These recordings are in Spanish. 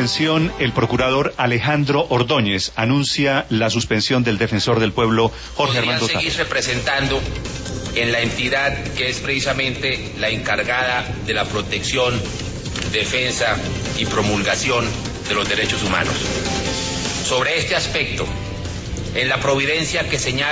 suspensión, el procurador Alejandro Ordóñez anuncia la suspensión del defensor del pueblo Jorge Armando Otálora. Seguir representando en la entidad que es precisamente la encargada de la protección, defensa y promulgación de los derechos humanos. Sobre este aspecto, en la providencia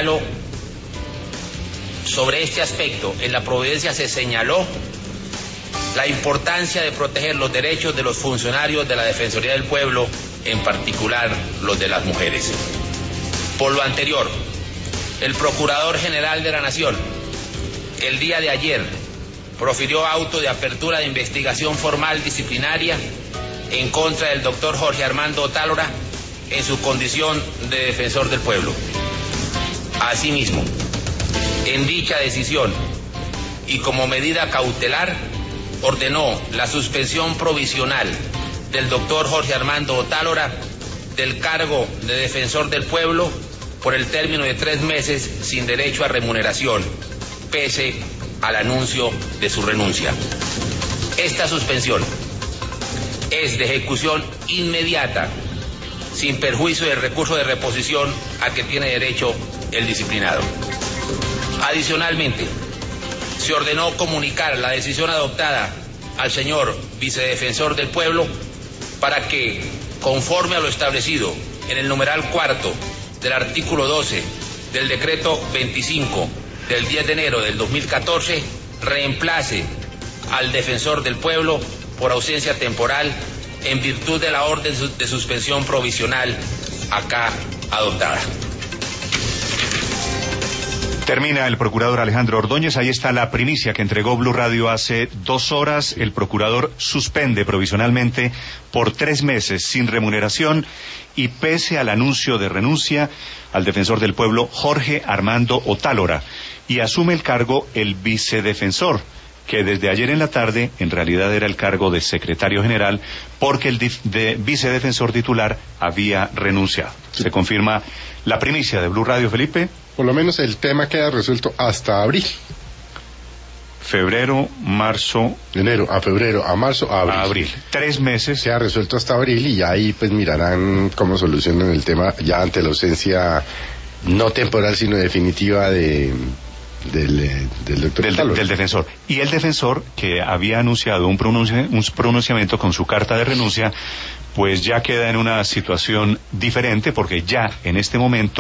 se señaló la importancia de proteger los derechos de los funcionarios de la Defensoría del Pueblo, en particular los de las mujeres. Por lo anterior, el Procurador General de la Nación, el día de ayer, profirió auto de apertura de investigación formal disciplinaria en contra del doctor Jorge Armando Otálora en su condición de defensor del pueblo. Asimismo, en dicha decisión y como medida cautelar, ordenó la suspensión provisional del doctor Jorge Armando Otálora del cargo de defensor del pueblo por el término de 3 meses sin derecho a remuneración, pese al anuncio de su renuncia. Esta suspensión es de ejecución inmediata, sin perjuicio del recurso de reposición a que tiene derecho el disciplinado. Adicionalmente, se ordenó comunicar la decisión adoptada al señor vicedefensor del pueblo para que, conforme a lo establecido en el numeral 4 del artículo 12 del decreto 25 del 10 de enero del 2014, reemplace al defensor del pueblo por ausencia temporal en virtud de la orden de suspensión provisional acá adoptada. Termina el procurador Alejandro Ordóñez. Ahí está la primicia que entregó Blue Radio hace 2 horas. El procurador suspende provisionalmente por 3 meses sin remuneración y pese al anuncio de renuncia al defensor del pueblo Jorge Armando Otálora, y asume el cargo el vicedefensor, que desde ayer en la tarde en realidad era el cargo de secretario general porque el vicedefensor titular había renunciado. Se confirma la primicia de Blue Radio, Felipe. Por lo menos el tema queda resuelto hasta abril. Febrero, marzo... Enero, a febrero, a marzo, a abril. A abril. 3 meses. Queda resuelto hasta abril y ahí pues mirarán cómo solucionan el tema ya ante la ausencia no temporal sino definitiva del doctor del defensor. Y el defensor, que había anunciado un pronunciamiento con su carta de renuncia, pues ya queda en una situación diferente porque ya en este momento